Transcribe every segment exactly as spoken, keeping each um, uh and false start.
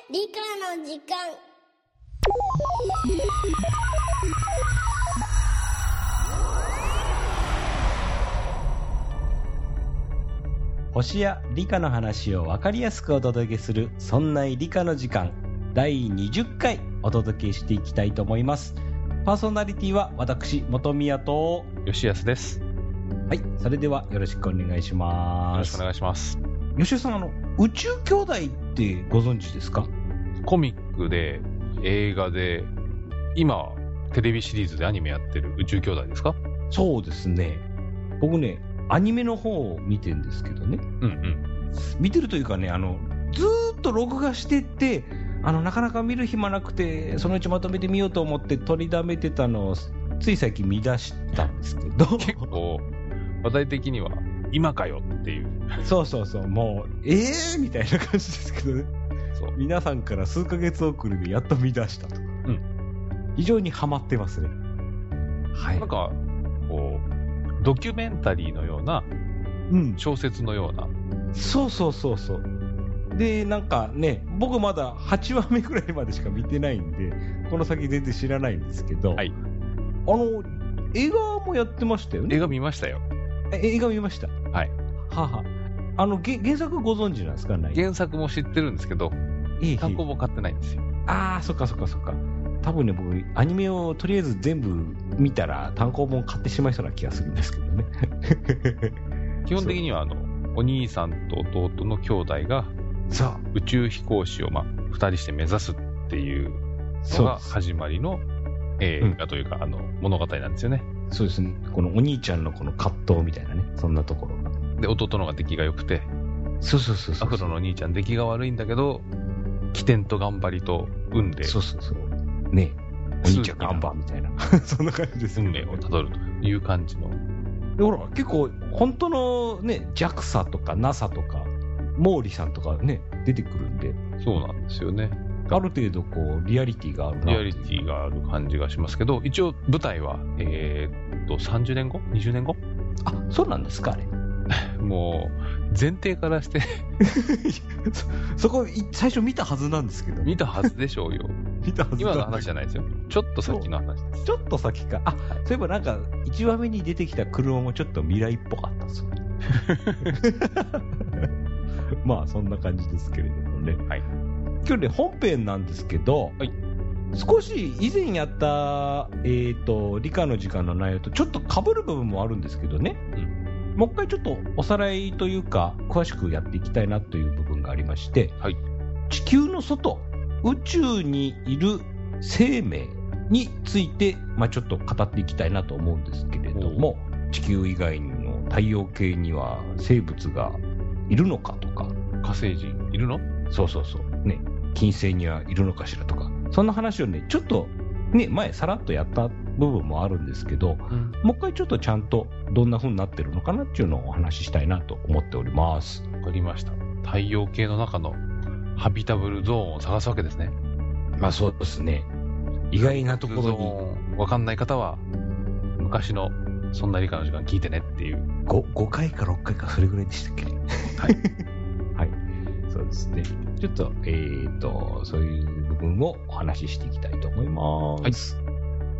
理科の時間。 星や理科の話を分かりやすくお届けする、そんな理科の時間だいにじゅっかいお届けしていきたいと思います。パーソナリティは私本宮と吉安です。 はい、それではよろしくお願いします。 よろしくお願いします。 吉安さん、あの宇宙兄弟ってご存知ですか？ コミックで映画で今テレビシリーズでアニメやってる宇宙兄弟ですか？ そうですね。僕ねアニメの方を見てるんですけどね、 うんうん、 見てるというかね、あのずーっと録画してってあのなかなか見る暇なくて、そのうちまとめてみようと思って取りだめてたのをつい最近見出したんですけど結構話題的には今かよっていうそうそうそう、もうえーみたいな感じですけどね。 そう、 皆さんから数ヶ月遅れでやっと見出したと、うん、非常にハマってますね。はい、 なんかこうドキュメンタリーのような、うん、小説のような、 そうそうそうそう。でなんかね、僕まだはちわめくらいまでしか見てないんでこの先全然知らないんですけど、はい、あの映画もやってましたよね。 映画見ましたよ。 え映画見ました。 はい。 ははあのげ原作ご存知なんですか？ない原作も知ってるんですけど、単行本買ってないんですよ。 ああ、そっかそっかそっか。多分ね、僕アニメをとりあえず全部見たら単行本買ってしまいそうな気がするんですけどね基本的にはあのお兄さんと弟の兄弟が宇宙飛行士をまあふたりして目指すっていうのが始まりの映画というか、うん、あの物語なんですよね。 そうですね。このお兄ちゃんのこの葛藤みたいなね、そんなところがで、弟の方が出来が良くて、 そうそうそうそう、 アフロのお兄ちゃん出来が悪いんだけど起点と頑張りと運で、 そうそうそうね、お兄ちゃん頑張みたいなそんな感じです、 ね、運命をたどるという感じの。 でほら結構本当のね ジャクサ とか ナサ とか毛利さんとかね出てくるんで、 そうなんですよね。 ある程度こうリアリティがあるな、 リアリティがある感じがしますけど、一応舞台はえー、っとさんじゅうねんごにじゅうねんご、 あ、そうなんですか。あれもう前提からしてそ, そこ最初見たはずなんですけど、 見たはずでしょうよ見たはず。 今の話じゃないですよ、ちょっと先の話です。 ちょっと先か。あ、そういえばなんかいちわめに出てきた車もちょっと未来っぽかったっすよねまあそんな感じですけれどもね。はい、今日ね本編なんですけど、はい、少し以前やった、えーと、理科の時間の内容とちょっと被る部分もあるんですけどね、うん、もう一回ちょっとおさらいというか詳しくやっていきたいなという部分がありまして、はい、地球の外、宇宙にいる生命について、まあ、ちょっと語っていきたいなと思うんですけれども、地球以外の太陽系には生物がいるのかとか、 火星人いるの？ そうそうそうね、金星にはいるのかしらとか、そんな話をねちょっとね前さらっとやった部分もあるんですけど、うん、もう一回ちょっとちゃんとどんな風になってるのかなっていうのをお話ししたいなと思っております。 わかりました。太陽系の中のハビタブルゾーンを探すわけですね。 まあそうですね。意外なところにわかんない方は昔のそんな理科の時間聞いてねっていう。 5, 5回かろっかいかそれぐらいでしたっけはいはい、そうですね。ちょっとえーとそういう部分をお話ししていきたいと思います。はい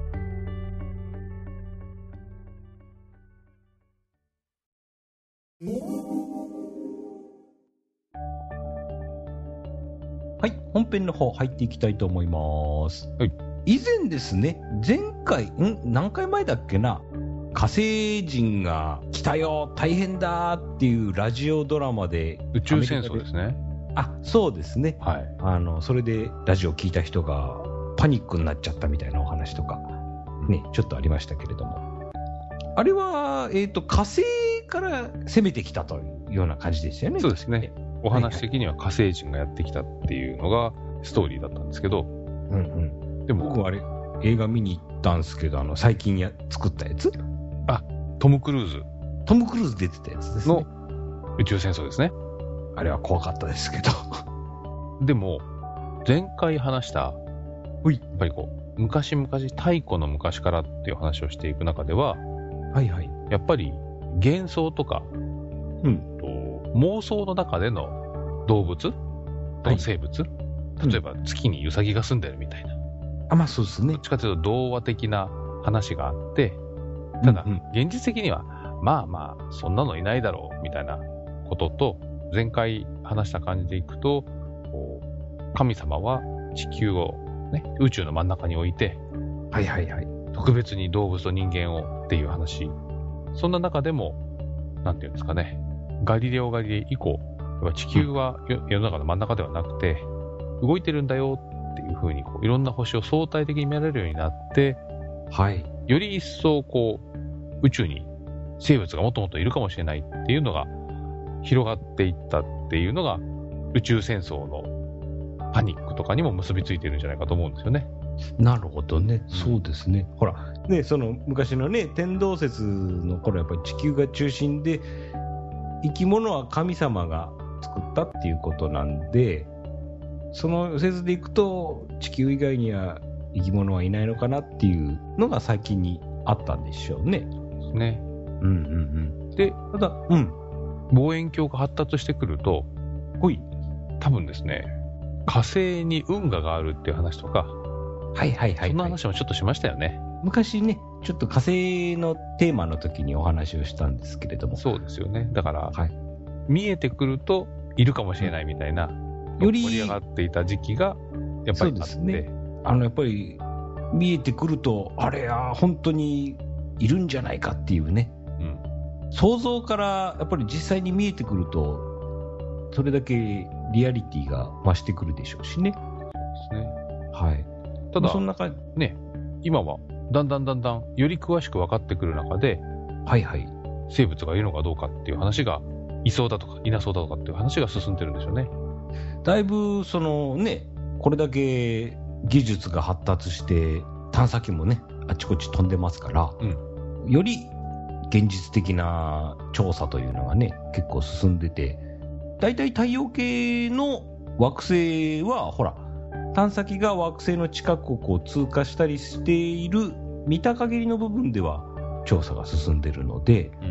はい、本編の方入っていきたいと思います。はい、以前ですね、前回ん何回前だっけな、火星人が来たよ大変だっていうラジオドラマで、 宇宙戦争ですね。 あ、そうですね、はい、あのそれでラジオ聞いた人がパニックになっちゃったみたいなお話とかね、ちょっとありましたけれども、あれは、えーと、火星から攻めてきたというような感じでしたよね。 そうですね。お話的には火星人がやってきたっていうのがストーリーだったんですけど、うんうん、でも僕はあれ映画見に行ったんですけど、あの最近や作ったやつ、 あ、トム・クルーズトム・クルーズ出てたやつですね。 の宇宙戦争ですね。 あれは怖かったですけどでも前回話したやっぱりこう昔々太古の昔からっていう話をしていく中では、はいはい、やっぱり幻想とか、うん、と妄想の中での動物と生物、はい、 例えば月にウサギが住んでるみたいな、うん、 あ、まあそうですね。 どっちかというと童話的な話があって、ただ、うんうん、現実的にはまあまあそんなのいないだろうみたいなことと、前回話した感じでいくと、神様は地球を、ね、宇宙の真ん中に置いて、 はいはいはい、 特別に動物と人間をっていう話。そんな中でも、なんていうんですかね、ガリレオ・ガリレイ以降、地球は世の中の真ん中ではなくて、動いてるんだよっていう風にこういろんな星を相対的に見られるようになって、 はい、 より一層こう宇宙に生物がもっともっといるかもしれないっていうのが広がっていったっていうのが、宇宙戦争のパニックとかにも結びついてるんじゃないかと思うんですよね。 なるほどね、そうですね。ほら、ね、その昔のね、天動説の頃、やっぱり地球が中心で、生き物は神様が作ったっていうことなんで、その説でいくと、地球以外には生き物はいないのかなっていうのが最近にあったんでしょうね。 ですね。 うんうんうん。 で、ただ、うん、望遠鏡が発達してくると、 ほい、 多分ですね、火星に運河があるっていう話とか、 はいはいはい、はい、 そんな話もちょっとしましたよね。 昔ね、ちょっと火星のテーマの時にお話をしたんですけれども。 そうですよね。だから、 はい、 見えてくるといるかもしれないみたいな、より盛り上がっていた時期がやっぱりあって、そうですね。 あのやっぱり見えてくると、あれや本当にいるんじゃないかっていうね、うん、想像からやっぱり実際に見えてくると、それだけリアリティが増してくるでしょうしね。 そうですね。 はい。 ただそんな感じね、今はだんだんだんだんより詳しく分かってくる中で、 はいはい、 生物がいるのかどうかっていう話が、いそうだとかいなそうだとかっていう話が進んでるんでしょうね。 だいぶそのね、これだけ技術が発達して探査機もねあちこち飛んでますから、うん、より現実的な調査というのがね結構進んでて、だいたい太陽系の惑星はほら、探査機が惑星の近くをこう通過したりしている見た限りの部分では調査が進んでるので、うん、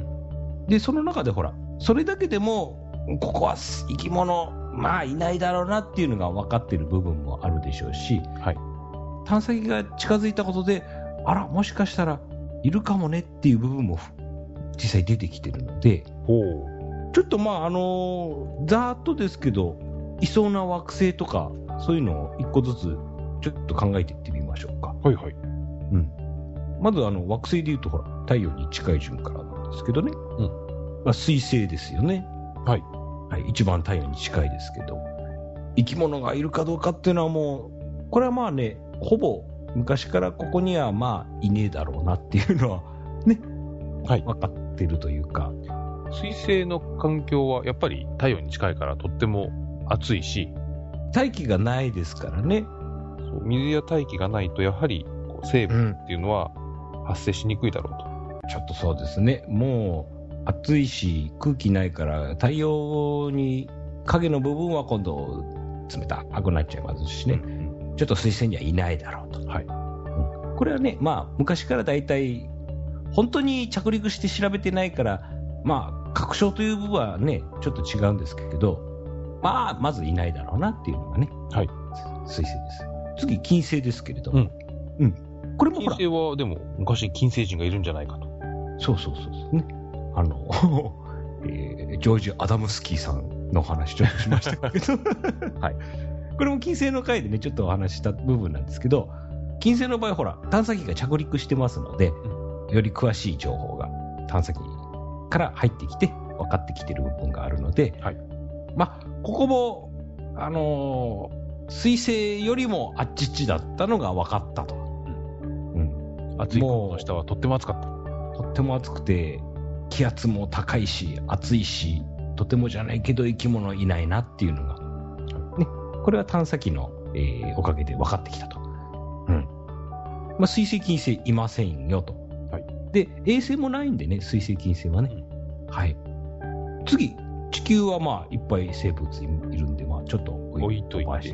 でその中でほら、それだけでもここは生き物まあいないだろうなっていうのが分かっている部分もあるでしょうし、はい、探査機が近づいたことで、あらもしかしたらいるかもねっていう部分も実際出てきてるので、ほう、ちょっとまああのざーっとですけど、いそうな惑星とかそういうのを一個ずつちょっと考えていってみましょうか。 はいはい。 うん。まずあの惑星でいうとほら、太陽に近い順からなんですけどね。うん。まあ、水星ですよね。 はい。 はい、一番太陽に近いですけど、生き物がいるかどうかっていうのはもう、これはまあね、ほぼ昔からここにはまあいねえだろうなっていうのはね、はい、分かってるというか。 水星の環境はやっぱり太陽に近いからとっても暑いし、 大気がないですからね。 そう、水や大気がないとやはりこう生物っていうのは発生しにくいだろうと、 うん、ちょっとそうですね。もう暑いし空気ないから太陽に影の部分は今度冷たくなっちゃいますしね、うんうん、ちょっと水星にはいないだろうと、はい、うん、これはね、まあ昔からだいたい本当に着陸して調べてないから、まあ確証という部分はねちょっと違うんですけど、まあまずいないだろうなっていうのがね、はい、水星です。次金星ですけれども、うんうん、これもほら金星はでも昔金星人がいるんじゃないかと。 そうそうそうそうね。あの、えー、ジョージ・アダムスキーさんのお話ちょっとしましたけど、はい、これも金星の回でねちょっとお話した部分なんですけど、金星の場合ほら探査機が着陸してますので、うん、より詳しい情報が探査機から入ってきて分かってきてる部分があるので、はい、まあここもあのー、水星よりもあっちっちだったのが分かったと、うんうん、暑い雲の下はとっても暑かった。 とっても暑くて気圧も高いし暑いし、とてもじゃないけど生き物いないなっていうのが、ね、これは探査機の、えー、おかげで分かってきたと、うんまあ、水星金星いませんよと、はい、で衛星もないんでね、水星金星はね、うん、はい。次地球はまあいっぱい生物いるんで、まあちょっと置いといて、はい、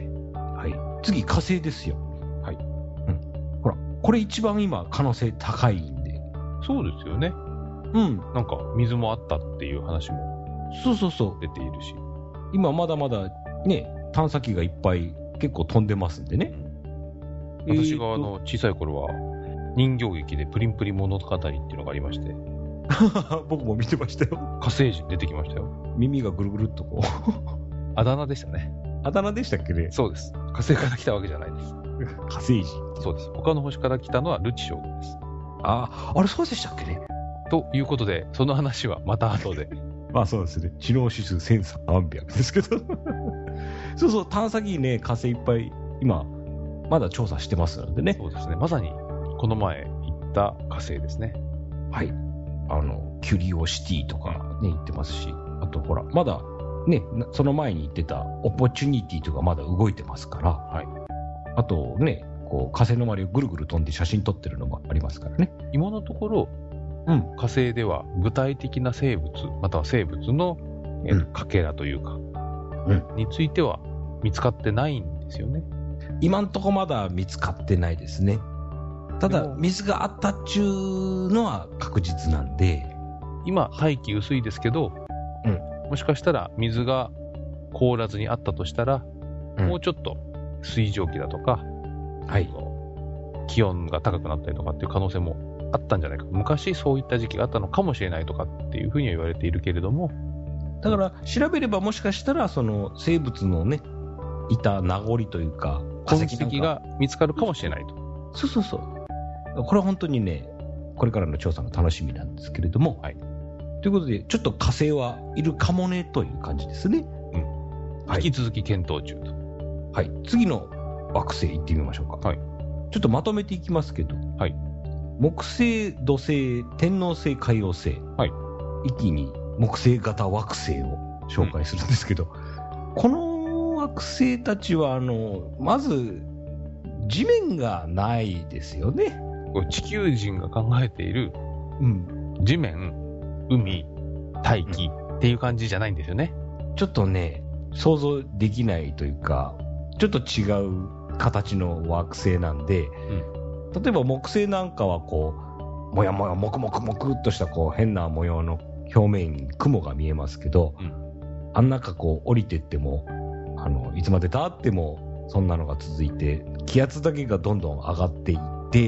次火星ですよ、はい、うん、ほらこれ一番今可能性高いんで。 そうですよね。うん、なんか水もあったっていう話もそうそうそう出ているし、 今まだまだね探査機がいっぱい結構飛んでますんでね。 私があの小さい頃は人形劇でプリンプリ物語っていうのがありまして僕も見てましたよ。 火星人出てきましたよ。 耳がぐるぐるっとこうあだ名でしたね。 あだ名でしたっけね。 そうです。火星から来たわけじゃないです。 火星人。 そうです。他の星から来たのはルチ将軍です。 あ、あれそうでしたっけね。 ということで、その話はまた後で。 まあそうですね。知能指数せんさんびゃくですけど。そうそう、探査機ね、火星いっぱい、今、まだ調査してますのでね。 そうですね。まさに、この前行った火星ですね。 はい。あの、キュリオシティとかね、行ってますし、あとほら、まだ、ね、その前に言ってたオポチュニティとかまだ動いてますから、はい。あとね、こう火星の周りをぐるぐる飛んで写真撮ってるのもありますからね。 今のところ、うん、火星では具体的な生物、または生物の、えー、かけらというか、うん、については見つかってないんですよね。 今んとこまだ見つかってないですね。ただ、水があったっちゅうのは確実なんで。 今、大気薄いですけど、うん、もしかしたら水が凍らずにあったとしたら、うん、もうちょっと水蒸気だとか、はい、気温が高くなったりとかっていう可能性もあったんじゃないか。昔そういった時期があったのかもしれないとかっていうふうには言われているけれども、 だから調べればもしかしたらその生物のねいた名残というか痕跡が見つかるかもしれないと。 そうそうそう。これは本当にねこれからの調査の楽しみなんですけれども、はい、ということでちょっと火星はいるかもねという感じですね。 うん。はい、引き続き検討中と。 はい。次の惑星行ってみましょうか。はい。ちょっとまとめていきますけど。はい。木星、土星、天王星、海王星。はい。一気に木星型惑星を紹介するんですけど、うん、この惑星たちは、あの、まず、地面がないですよね。 地球人が考えている、うん、地面、海、大気っていう感じじゃないんですよね。 ちょっとね、想像できないというか、ちょっと違う形の惑星なんで、うん、例えば木星なんかはこう、もやもやもくもくもくっとしたこう変な模様の表面に雲が見えますけど、うん、あん中こう降りてっても、あの、いつまで経ってもそんなのが続いて、気圧だけがどんどん上がっていって、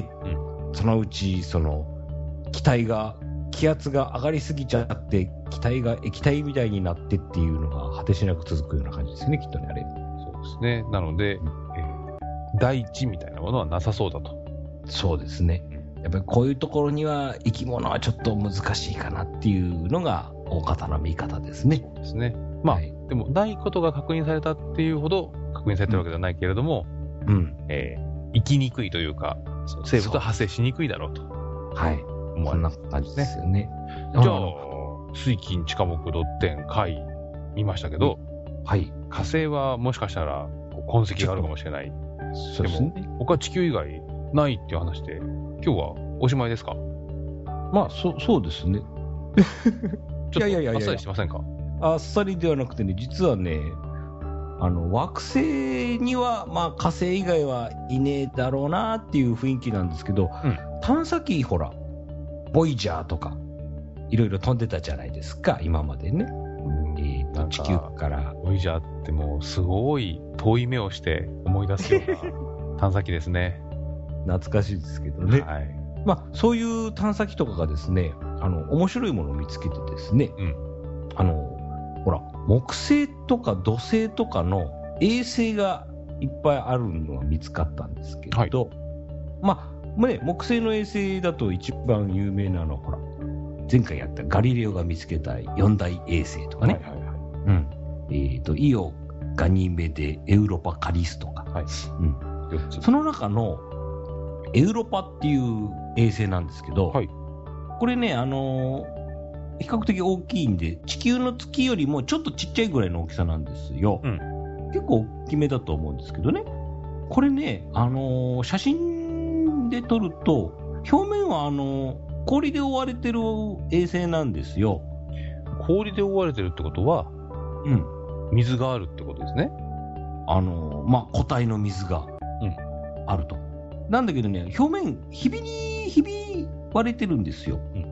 うん、そのうちその気体が、気圧が上がりすぎちゃって、気体が液体みたいになってっていうのが果てしなく続くような感じですね、きっとね、あれ。 そうですね。なので、うんえー、大地みたいなものはなさそうだと。 そうですね。やっぱりこういうところには生き物はちょっと難しいかなっていうのが大方の見方ですね。 そうですね。まあ、はい、でもないことが確認されたっていうほど確認されてるわけではないけれども、うん、えー、生きにくいというか、生物は発生しにくいだろうと。 はい。もうあんな感じですよね。 じゃあ、水金地下木土天海見ましたけど、うん、はい。火星はもしかしたら痕跡があるかもしれない。 そうですね。 でも他地球以外ないっていう話で、今日はおしまいですか？ まあ、そ、そうですね。 ちょっとあっさりしてませんか？ あっさりではなくてね、実はね、あの、惑星には、まあ火星以外はいねえだろうなっていう雰囲気なんですけど、うん、探査機、ほら、ボイジャーとか、いろいろ飛んでたじゃないですか、今までね。えー、と地球から。 ボイジャーってもうすごい遠い目をして思い出すような探査機ですね。 懐かしいですけどね。はい。まあ、そういう探査機とかがですね、あの、面白いものを見つけてですね、うん、あの、ほら、木星とか土星とかの衛星がいっぱいあるのは見つかったんですけど、はい、まあ、ね、木星の衛星だと一番有名なのは、ほら、前回やったガリレオが見つけた四大衛星とかね。はいはいはい。うん。えっ、ー、と、イオ、ガニメデ、エウロパ、カリスとか。はい。うん。よっつ。その中の、エウロパっていう衛星なんですけど、はい。これね、あのー、比較的大きいんで、地球の月よりもちょっとちっちゃいぐらいの大きさなんですよ。うん。結構大きめだと思うんですけどね。これね、あのー、写真で撮ると、表面はあのー、氷で覆われてる衛星なんですよ。 氷で覆われてるってことは、うん。水があるってことですね。 あのー、まあ、固体の水が、うん。あると。なんだけどね、表面、ひびに、ひび割れてるんですよ。うん。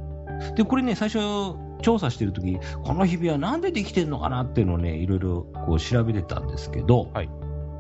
で、これね、最初、調査してるとき、このひびはなんでできてんのかなっていうのをね、いろいろこう調べてたんですけど、はい。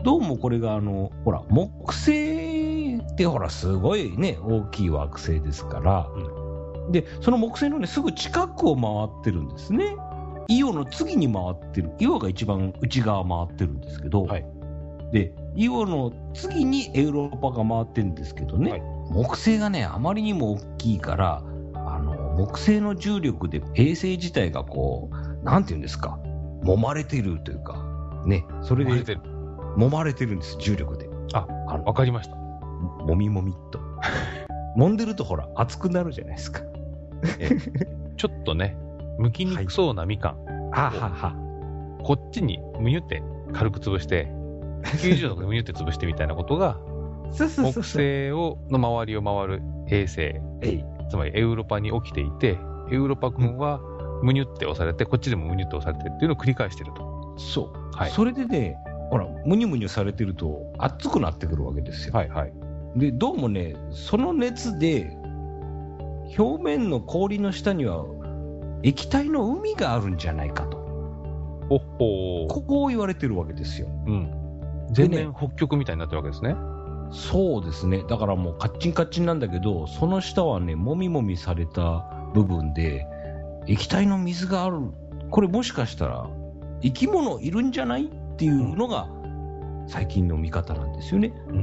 どうもこれがあのほら木星ってほらすごいね大きい惑星ですから、うん、でその木星のねすぐ近くを回ってるんですね。イオの次に回ってる、イオが一番内側回ってるんですけど、はい、でイオの次にエウロパが回ってるんですけどね、はい、木星がねあまりにも大きいからあの木星の重力で衛星自体がこうなんていうんですか揉まれてるというかね、それで揉まれてるんです、重力で。 あ、わかりました。 もみもみっと揉んでるとほら熱くなるじゃないですかえちょっとね剥きにくそうなみかん、 はい、はははこっちにむにゅって軽く潰してきゅうじゅうどでむにゅって潰してみたいなことが木星をの周りを回る衛星つまりエウロパに起きていて、エウロパ君はむにゅって押されてこっちでもむにゅって押されてっていうのを繰り返してると。 そう、はい、それでねほらむにゅむにゅされてると熱くなってくるわけですよ。 はいはい。 でどうもねその熱で表面の氷の下には液体の海があるんじゃないかと、 ほほここを言われてるわけですよ。 うん。全面北極みたいになってるわけですね。 そうですね。だからもうカッチンカッチンなんだけど、その下はねもみもみされた部分で液体の水がある。これもしかしたら生き物いるんじゃないっていうのが最近の見方なんですよね。うん、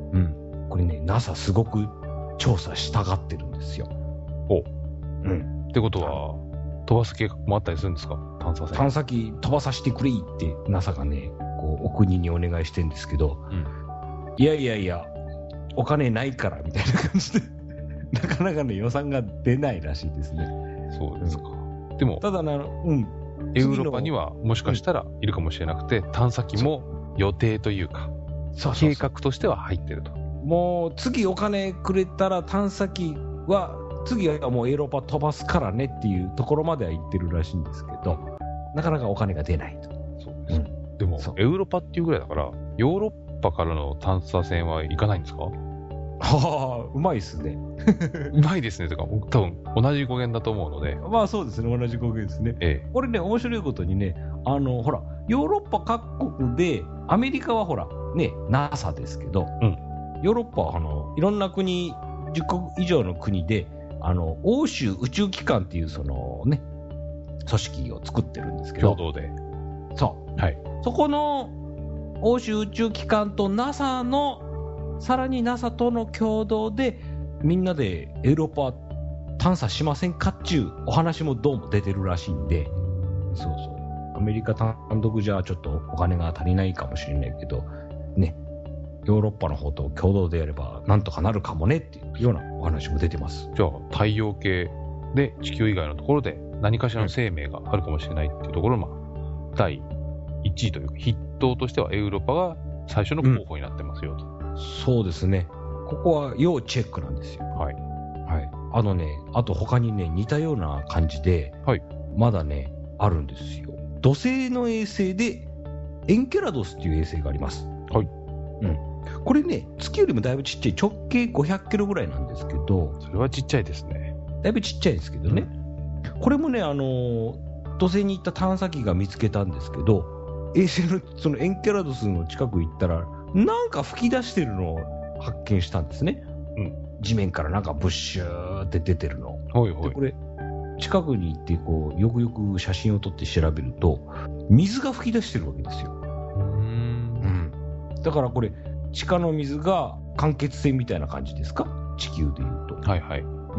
うん、これね ナサ すごく調査したがってるんですよ。 お、うん。ってことは飛ばす計画もあったりするんですか？探査船。 探査機飛ばさせてくれいって ナサ がねこうお国にお願いしてるんですけど、うん、いやいやいやお金ないからみたいな感じでなかなかね予算が出ないらしいですね。 そうですか。うん、でもただな、うん、エウロパにはもしかしたらいるかもしれなくて、うん、探査機も予定というかそうそうそう計画としては入ってると。 もう次お金くれたら探査機は次はもうエウロパ飛ばすからねっていうところまでは言ってるらしいんですけど、なかなかお金が出ないと。 そうです、うん、でもエウロパっていうぐらいだからヨーロッパからの探査船は行かないんですか？ はあ、うまいですねうまいですねとか多分同じ語源だと思うので。 まあそうですね、同じ語源ですね、ええ、これね面白いことにねあのほらヨーロッパ各国でアメリカはほらね ナサ ですけど、うん、ヨーロッパはあのいろんな国じゅっこく以上の国であの欧州宇宙機関っていうそのね組織を作ってるんですけど、 共同でそう、はい、そこの欧州宇宙機関と ナサ のさらに ナサ との共同でみんなでエウロパ探査しませんかっちゅうお話もどうも出てるらしいんで、そうそうアメリカ単独じゃちょっとお金が足りないかもしれないけどね、ヨーロッパの方と共同でやればなんとかなるかもねっていうようなお話も出てます。 じゃあ太陽系で地球以外のところで何かしらの生命があるかもしれないっていうところの、まあ、だいいちいというか筆頭としてはエウロパが最初の候補になってますよと、 うん、そうですね。ここは要チェックなんですよ。はい、はい、あのねあと他にね似たような感じで、はい、まだねあるんですよ。土星の衛星でエンケラドスっていう衛星があります。はい、うん、これね月よりもだいぶちっちゃい直径ごひゃくキロぐらいなんですけど、 それはちっちゃいですね。 だいぶちっちゃいですけどね、うん、これもねあの土星に行った探査機が見つけたんですけど、衛星のそのエンケラドスの近く行ったらなんか吹き出してるのを発見したんですね、うん、地面からなんかブッシューって出てるの。はいはい、でこれ近くに行ってこうよくよく写真を撮って調べると水が吹き出してるわけですよ。うーん、うん、だからこれ地下の水が間欠泉みたいな感じですか、地球でいうと。はいはい、うんうん、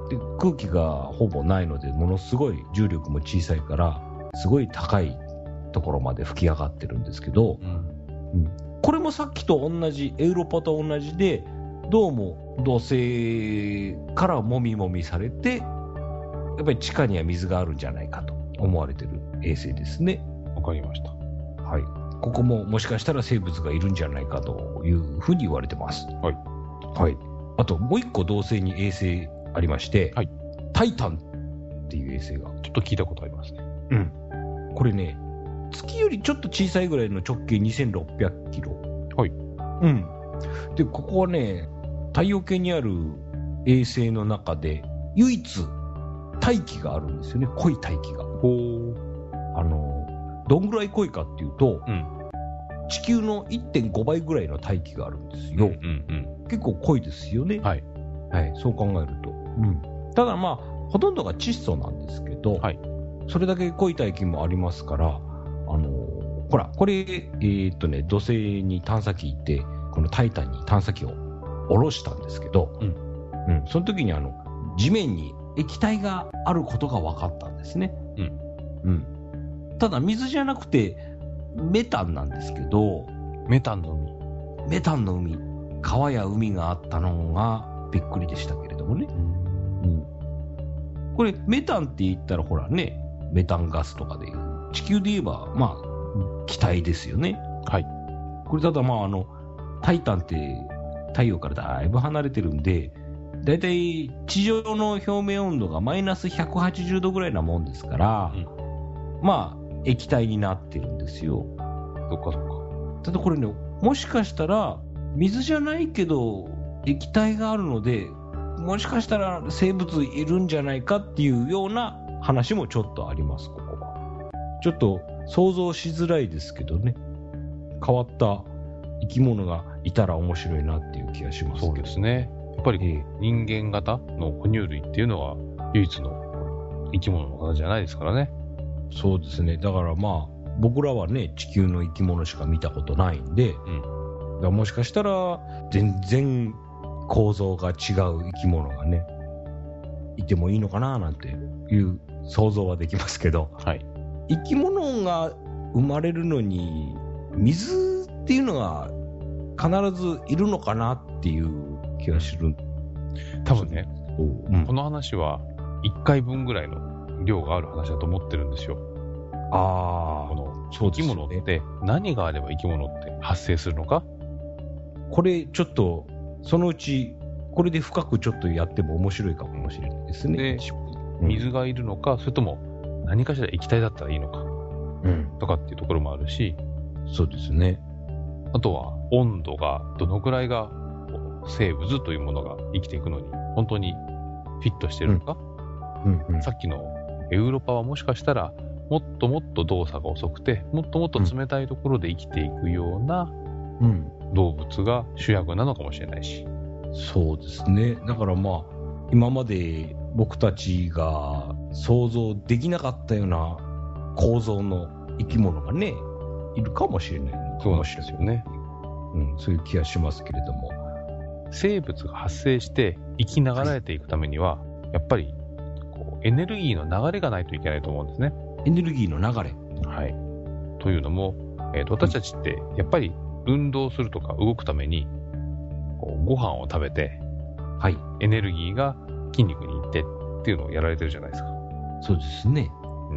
で空気がほぼないのでものすごい重力も小さいからすごい高いところまで吹き上がってるんですけど、うんうん、これもさっきと同じエウロパと同じでどうも土星からもみもみされてやっぱり地下には水があるんじゃないかと思われてる衛星ですね。 わかりました。 はい、ここももしかしたら生物がいるんじゃないかというふうに言われてます。はい、はい、あともう一個土星に衛星ありまして、はい、タイタンっていう衛星がちょっと聞いたことありますね。 うん、これね月よりちょっと小さいぐらいの直径にせんろっぴゃくキロ。はい、うん、でここはね太陽系にある衛星の中で唯一大気があるんですよね。濃い大気が。ほう。あのどんぐらい濃いかっていうと、うん、 地球の いってんご 倍ぐらいの大気があるんですよ。 うんうん結構濃いですよね。 はい。 はい、そう考えると。うん。ただまあ、ほとんどが窒素なんですけど、 はい。 それだけ濃い大気もありますから、あのーほら、これ、えーっとね、土星に探査機行って、このタイタンに探査機を下ろしたんですけど、 うんうん、その時にあの、地面に液体があることが分かったんですね。 うん。 うん。ただ、水じゃなくて、メタンなんですけど、 メタンの海。 メタンの海、川や海があったのがびっくりでしたけれどもね。うん。これ、メタンって言ったら、ほらね、メタンガスとかでいう、地球で言えば、まあ、気体ですよね。 はい。 これ、ただまあ、あの、タイタンって太陽からだいぶ離れてるんで、だいたい地上の表面温度がマイナスひゃくはちじゅうどぐらいなもんですから、 うん、 まあ、液体になってるんですよ。 そっかそっか。 ただこれね、もしかしたら、水じゃないけど、液体があるので、もしかしたら生物いるんじゃないかっていうような話もちょっとあります、ここは。ちょっと想像しづらいですけどね。変わった生き物がいたら面白いなっていう気がしますけど。 そうですね。やっぱりええ人間型の哺乳類っていうのは唯一の生き物の方じゃないですからね。 そうですね。だからまあ、僕らはね、地球の生き物しか見たことないんで、 うん。 だからもしかしたら全然構造が違う生き物がね、いてもいいのかななんていう想像はできますけど、 はい。 生き物が生まれるのに水っていうのが必ずいるのかなっていう気がする。 多分ね、 うん、 この話はいっかいぶんぐらいの量がある話だと思ってるんですよ。 ああ、 この生きそうですよね物って何があれば生き物って発生するのか。 これちょっとそのうちこれで深くちょっとやっても面白いかもしれないですね。 で、 うん水がいるのか、それとも何かしら液体だったらいいのかうん、 とかっていうところもあるし、 そうですね。 あとは温度がどのくらいがこう生物というものが生きていくのに本当にフィットしてるのか、 うんうん、 さっきのエウロパはもしかしたらもっともっと動作が遅くてもっともっと冷たいところで生きていくようなうん動物が主役なのかもしれないし、 そうですね。だからまあ今まで僕たちが想像できなかったような構造の生き物がねいるかもしれないのかもしれないそうなんですよね。 うん、そういう気がしますけれども、 生物が発生して生きながらえていくためには、やっぱりこうエネルギーの流れがないといけないと思うんですね。 エネルギーの流れ。 はい。というのも、えーと、私たちってやっぱり運動するとか動くためにこうご飯を食べて、 はい、 エネルギーが筋肉に行ってっていうのをやられてるじゃないですか。 そうですね。 うん。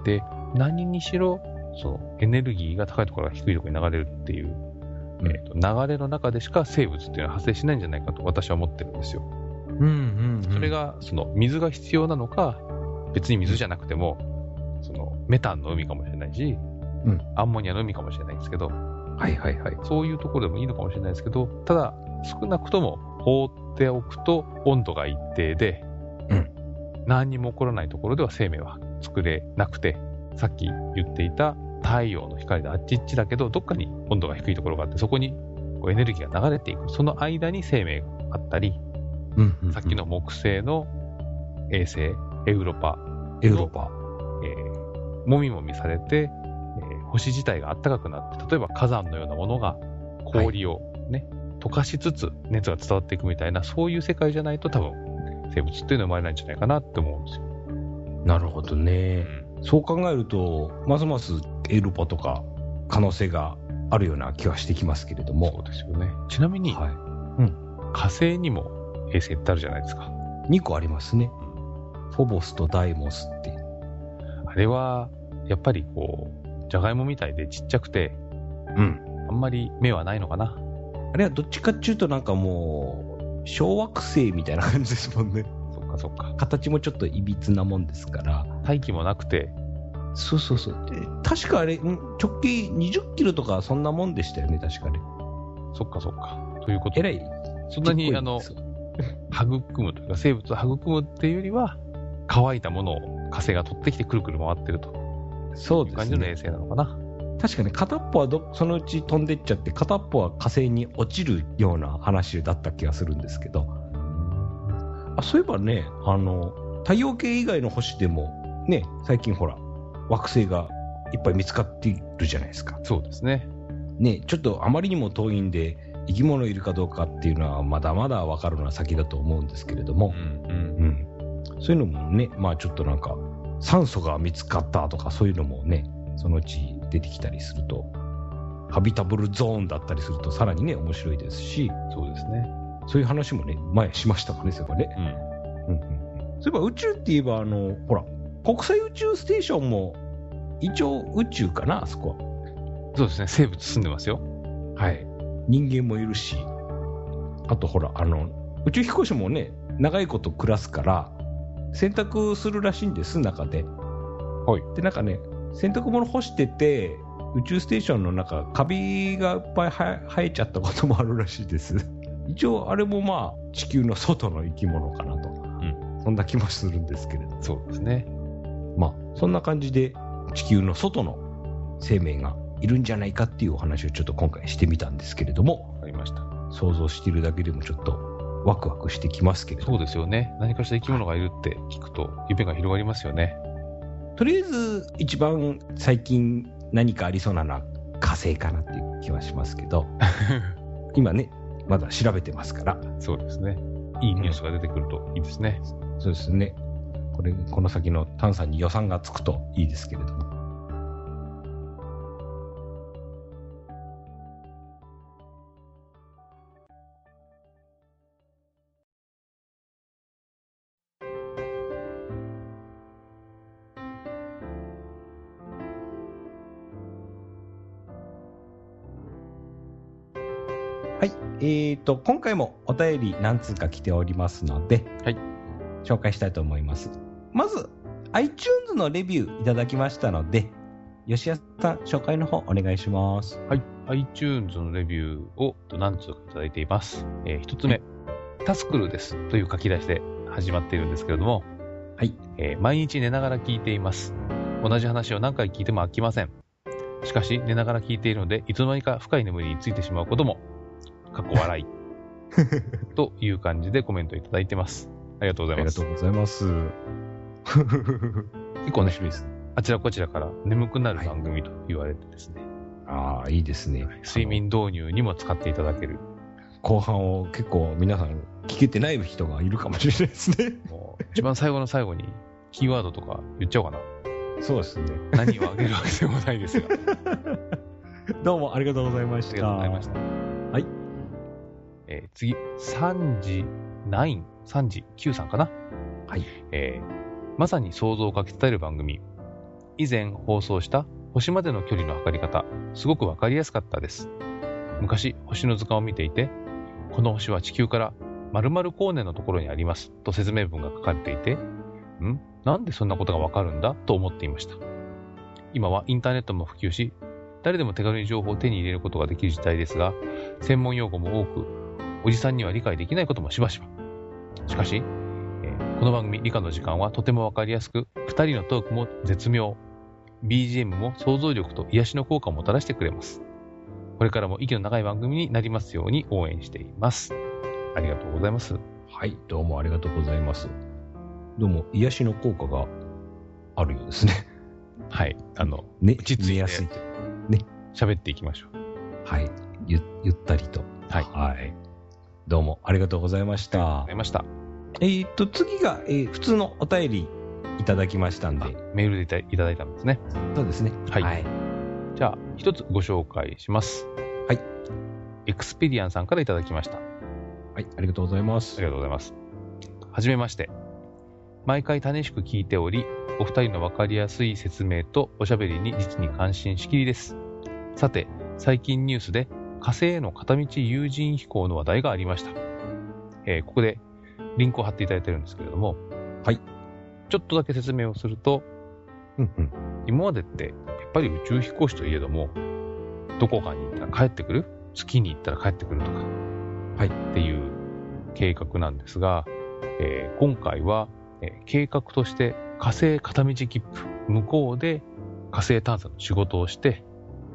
で、何にしろそのエネルギーが高いところから低いところに流れるっていう、 うんえーと、流れの中でしか生物っていうのは発生しないんじゃないかと私は思ってるんですよ。 うんうんうん、 それがその水が必要なのか、別に水じゃなくてもそのメタンの海かもしれないし、 うん、 アンモニアの海かもしれないんですけど、 はいはいはい、 そういうところでもいいのかもしれないですけど、ただ少なくとも放っておくと温度が一定で、 うん、 何にも起こらないところでは生命は作れなくて、さっき言っていた太陽の光であっちっちだけどどっかに温度が低いところがあって、そこにこうエネルギーが流れていく、その間に生命があったり、 うんうんうん、 さっきの木星の衛星エウロパエウロパ、 えー、もみもみされて、えー、星自体が暖かくなって、例えば火山のようなものが氷をね、はい、溶かしつつ熱が伝わっていくみたいな、そういう世界じゃないと多分生物っていうのは生まれないんじゃないかなって思うんですよ。 なるほどね、 うん、 そう考えるとますますエウロパとか可能性があるような気はしてきますけれども。 そうですよね。ちなみに、はい、うん、火星にも衛星ってあるじゃないですか。 にこありますね。フォボスとダイモスって。 あれはやっぱりこうジャガイモみたいでちっちゃくて、うん、あんまり目はないのかな。 あれはどっちかっていうとなんかもう小惑星みたいな感じですもんね。 そっかそっか。 形もちょっといびつなもんですから。 大気もなくて。 そうそうそう。確かあれ直径にじゅっキロとかそんなもんでしたよね、確かね。 そっかそっか。ということで、 えらいそんなにあの育むというか生物を育むっていうよりは、乾いたものを火星が取ってきてくるくる回ってると。 そうですね。 いう感じの衛星なのかな。 確かに片っぽはどそのうち飛んでっちゃって片っぽは火星に落ちるような話だった気がするんですけど、あそういえばね、あの太陽系以外の星でもね、最近ほら惑星がいっぱい見つかっているじゃないですか。 そうですね。 ね、ちょっとあまりにも遠いんで生き物いるかどうかっていうのはまだまだ分かるのは先だと思うんですけれども、 うんうんうん、そういうのもね、まあちょっとなんか酸素が見つかったとかそういうのもね、そのうち出てきたりすると、ハビタブルゾーンだったりするとさらにね面白いですし、 そうですね。 そういう話もね前しましたからね、そういえばね、うんうんうん、そういえば宇宙って言えばあのほら国際宇宙ステーションも一応宇宙かな、あそこは。 そうですね、生物住んでますよ。 はい、人間もいるし、あとほらあの宇宙飛行士もね長いこと暮らすから洗濯するらしいんです、中で。 はい。 でなんかね、洗濯物干してて宇宙ステーションの中カビがいっぱい生えちゃったこともあるらしいです一応あれもまあ地球の外の生き物かなと、うん、そんな気もするんですけれど。 そうですね。 まあそんな感じで地球の外の生命がいるんじゃないかっていうお話をちょっと今回してみたんですけれども、 ありました。 想像しているだけでもちょっとワクワクしてきますけれど。 そうですよね。何かしら生き物がいるって聞くと夢が広がりますよね。 とりあえず一番最近何かありそうなのは火星かなっていう気はしますけど今ねまだ調べてますから。 そうですね。いいニュースが出てくるといいですね、 うん、そうですね。これこの先の探査に予算がつくといいですけれども。はい、えーと、今回もお便り何通か来ておりますので、はい、紹介したいと思います。まず iTunes のレビューいただきましたので、吉谷さん紹介の方お願いします。 はい、iTunes のレビューを何通かいただいています。えー、ひとつめ、はい、タスクルですという書き出しで始まっているんですけれども、はい、えー、毎日寝ながら聞いています。同じ話を何回聞いても飽きません。しかし寝ながら聞いているのでいつの間にか深い眠りについてしまうこともかっこ笑いという感じでコメントいただいてます。ありがとうございます。 ありがとうございます。 結構ね、あちらこちらから眠くなる番組と言われてですね。 はい、ああ、いいですね。 睡眠導入にも使っていただける。 後半を結構皆さん聞けてない人がいるかもしれないですね。 もう一番最後の最後にキーワードとか言っちゃおうかな。 そうですね。 何をあげるわけでもないですが。 どうもありがとうございました。ありがとうございました。 はい。えー、次、さんじきゅう、さんじきゅうさんかな。はい。えー、まさに想像を書き伝える番組。以前放送した星までの距離の測り方、すごくわかりやすかったです。昔、星の図鑑を見ていて、この星は地球から〇〇光年のところにありますと説明文が書かれていて、んなんでそんなことがわかるんだと思っていました。今はインターネットも普及し、誰でも手軽に情報を手に入れることができる時代ですが、専門用語も多く、おじさんには理解できないこともしばしば。しかし、えー、この番組理科の時間はとてもわかりやすく、二人のトークも絶妙。ビージーエム も想像力と癒しの効果をもたらしてくれます。これからも息の長い番組になりますように応援しています。ありがとうございます。 はい、どうもありがとうございます。どうも癒しの効果があるようですね。 はい、あの、 ね、落ち着いてやすいとね、喋っていきましょう。 はい、ゆ, ゆったりと。はい。はい。どうもありがとうございました。ありがとうございました。 えー、っと、次が、えー、普通のお便りいただきましたんで。 メールでいただいたんですね。 そうですね。 はい。はい、じゃあ、一つご紹介します。はい。エクスペディアンさんからいただきました。 はい、ありがとうございます。 ありがとうございます。はじめまして。毎回楽しく聞いており、お二人のわかりやすい説明とおしゃべりに実に感心しきりです。さて、最近ニュースで火星への片道有人飛行の話題がありました。えー、ここでリンクを貼っていただいてるんですけれども、はい。ちょっとだけ説明をすると、うんうん、今までってやっぱり宇宙飛行士といえども、どこかに行ったら帰ってくる、月に行ったら帰ってくるとか、はい、っていう計画なんですが、えー、今回は、えー、計画として火星片道切符、向こうで火星探査の仕事をして、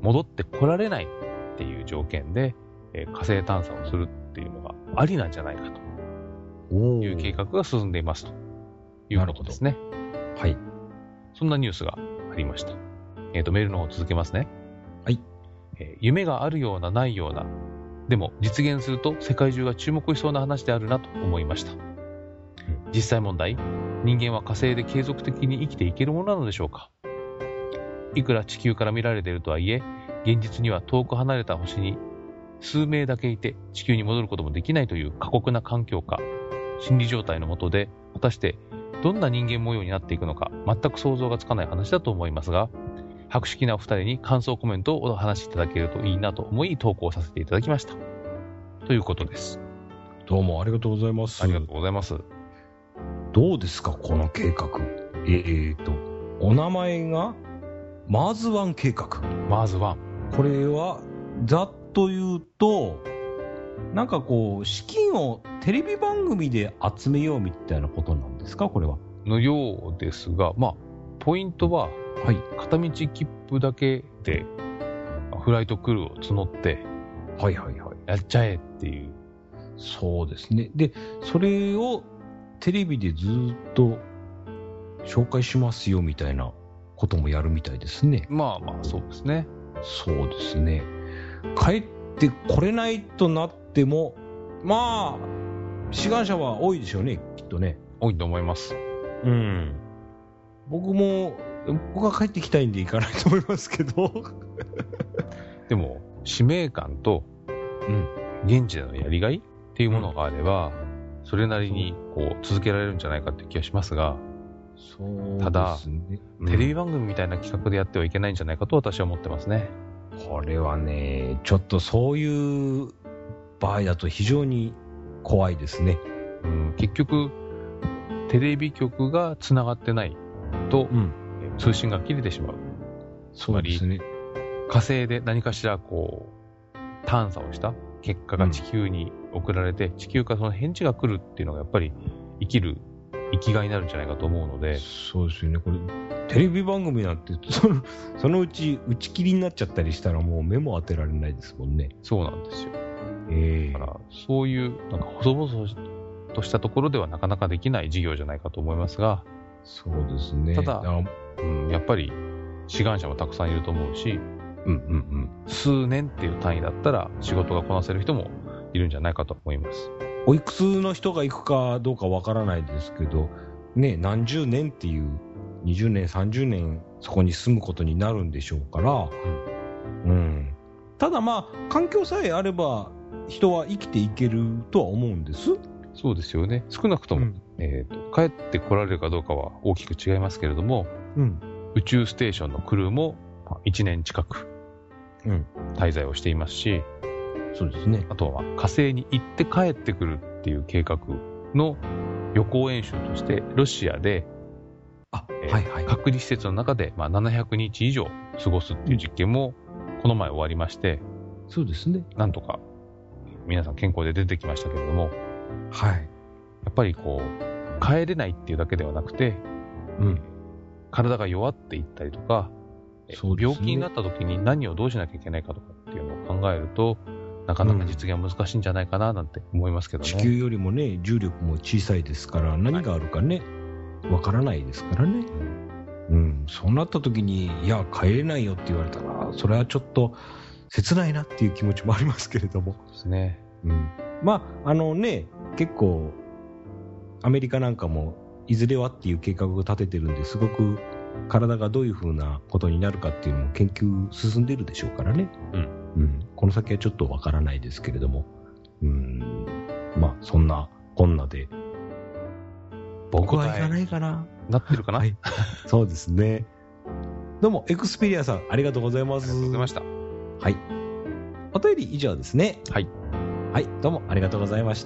戻ってこられないっていう条件で、えー火星探査をするっていうのがありなんじゃないかという計画が進んでいますということですね。 はい。 そんなニュースがありました。えっと、メールの方続けますね。 はい。 えー夢があるようなないような、でも実現すると世界中が注目しそうな話であるなと思いました。実際問題、人間は火星で継続的に生きていけるものなのでしょうか。いくら地球から見られているとはいえ、現実には遠く離れた星に数名だけいて地球に戻ることもできないという過酷な環境下、心理状態の下で、果たしてどんな人間模様になっていくのか全く想像がつかない話だと思いますが、博識なお二人に感想コメントをお話しいただけるといいなと思い投稿させていただきました。ということです。 どうもありがとうございます。 ありがとうございます。 どうですか、この計画。えーと、お名前が、マーズワン計画。 マーズワン。 これは、ざっと言うと、なんかこう、資金をテレビ番組で集めようみたいなことなんですか、これは。 のようですが、まあ、ポイントは、 はい。 片道切符だけで、フライトクルーを募って、 はいはいはい。 やっちゃえっていう。 そうですね。で、それをテレビでずっと紹介しますよみたいなこともやるみたいですね。 まあまあ、そうですね。 そうですね。帰ってこれないとなっても、まあ、志願者は多いでしょうね、きっとね。 多いと思います。 うん。僕も、僕は帰ってきたいんで行かないと思いますけど。 でも、使命感と、 うん。 現地でのやりがいっていうものがあれば、うん、それなりにこう続けられるんじゃないかっていう気がしますが、 そうですね。 ただ、 うん、 テレビ番組みたいな企画でやってはいけないんじゃないかと私は思ってますね。 これはね、ちょっとそういう場合だと非常に怖いですね。 うん、結局、テレビ局がつながってないと、うん、通信が切れてしまう。 そうですね。 火星で何かしらこう、探査をした結果が地球に送られて、うん、地球からその返事が来るっていうのがやっぱり生きる生きがいになるんじゃないかと思うので。 そうですよね。これテレビ番組なんてその、そのうち打ち切りになっちゃったりしたらもう目も当てられないですもんね。 そうなんですよ。 えー、 だからそういうなんか細々としたところではなかなかできない事業じゃないかと思いますが。 そうですね。 ただ、うん、やっぱり志願者もたくさんいると思うし、うんうんうん、数年っていう単位だったら仕事がこなせる人もいるんじゃないかと思います。 おいくつの人が行くかどうかわからないですけど、ね、何十年っていう、にじゅうねん、さんじゅうねんそこに住むことになるんでしょうから、うん。うん、ただまあ、環境さえあれば人は生きていけるとは思うんです。 そうですよね。少なくとも、うん、えーと、帰ってこられるかどうかは大きく違いますけれども、うん、宇宙ステーションのクルーもいちねん近く滞在をしていますし、 うん、そうですね。 あとは火星に行って帰ってくるっていう計画の予行演習としてロシアで、 あ、えーはいはい、 隔離施設の中で、まあ、ななひゃくにち以上過ごすっていう実験もこの前終わりまして、 うん、そうですね。 なんとか皆さん健康で出てきましたけれども、 はい、やっぱりこう帰れないっていうだけではなくて、うん、体が弱っていったりとか、そうですね、病気になった時に何をどうしなきゃいけないかとかっていうのを考えると、なかなか実現は難しいんじゃないかななんて思いますけどね。 地球よりもね、重力も小さいですから、何があるかね、わ、はい、からないですからね。うん、そうなった時に、いや、帰れないよって言われたら、それはちょっと切ないなっていう気持ちもありますけれども。 そうですね。 うん。まあ、あのね、結構、アメリカなんかも、いずれはっていう計画を立ててるんですごく、体がどういうふうなことになるかっていうのも研究進んでるでしょうからね。うん。うん、この先はちょっとわからないですけれども。うん。まあ、そんな、こんなで。僕は行かないかな。 なってるかな、はい、 そうですね。どうも、エクスペリアさん、ありがとうございます。 ありがとうございました。 はい。お便り以上ですね。 はい。 はい、どうもありがとうございました。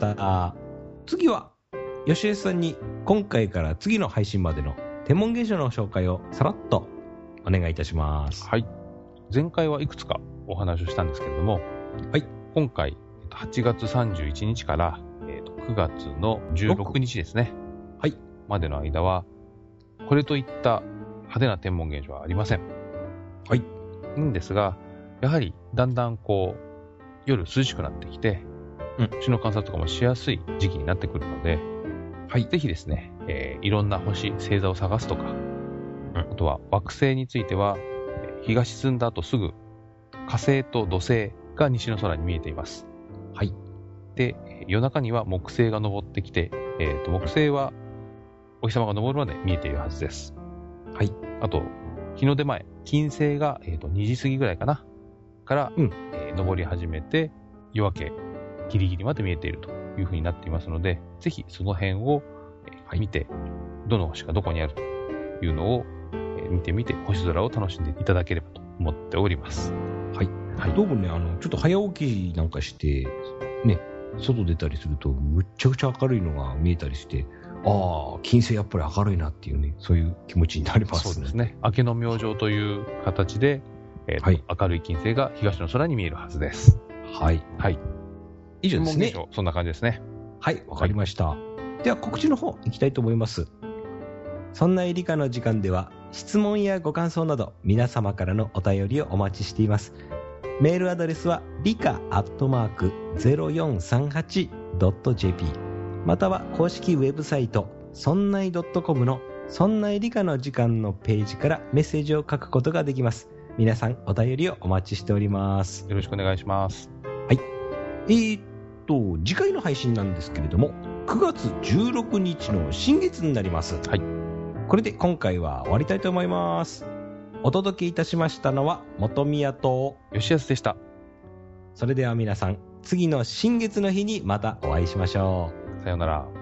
次は、吉江さんに今回から次の配信までの天文現象の紹介をさらっとお願いいたします。 はい。前回はいくつかお話をしたんですけれども、はい。今回、はちがつさんじゅういちにちから、えー、とくがつのじゅうろくにちですね。 はい。 までの間は、これといった派手な天文現象はありません。 はい。 んですが、 やはりだんだんこう夜涼しくなってきて、うん、星の観察とかもしやすい時期になってくるので、はい、ぜひですね、えー、いろんな星、星座を探すとか、うん、あとは惑星については、日が沈んだ後すぐ火星と土星が西の空に見えています。はい。で、夜中には木星が昇ってきて、えーと、木星はお日様が昇るまで見えているはずです。はい。あと、日の出前、金星が、えーと、にじ過ぎぐらいかなから、うんえー、昇り始めて、夜明けギリギリまで見えているというふうになっていますので、ぜひその辺を、えー、見て、どの星がどこにあるというのを、えー、見てみて、星空を楽しんでいただければと思っております。はい。はい、どうもね、あの、ちょっと早起きなんかして、ね、外出たりすると、むっちゃくちゃ明るいのが見えたりして、ああ、金星やっぱり明るいなっていうね、そういう気持ちになりますね。そうですね。明けの明星という形で、えーはい、明るい金星が東の空に見えるはずです。はい。はい。以上ですね。そんな感じですね。はい、わかりました。はい、では告知の方いきたいと思います。そんな理科の時間では、質問やご感想など皆様からのお便りをお待ちしています。メールアドレスは理科アットマーク ゼロよんさんはちドットジェーピー または公式ウェブサイトそんない .com のそんない理科の時間のページからメッセージを書くことができます。皆さんお便りをお待ちしております。よろしくお願いします。はい。えー、っと次回の配信なんですけれどもくがつじゅうろくにちの新月になります。はい。これで今回は終わりたいと思います。お届けいたしましたのは本宮と吉安でした。それでは皆さん次の新月の日にまたお会いしましょう。さようなら。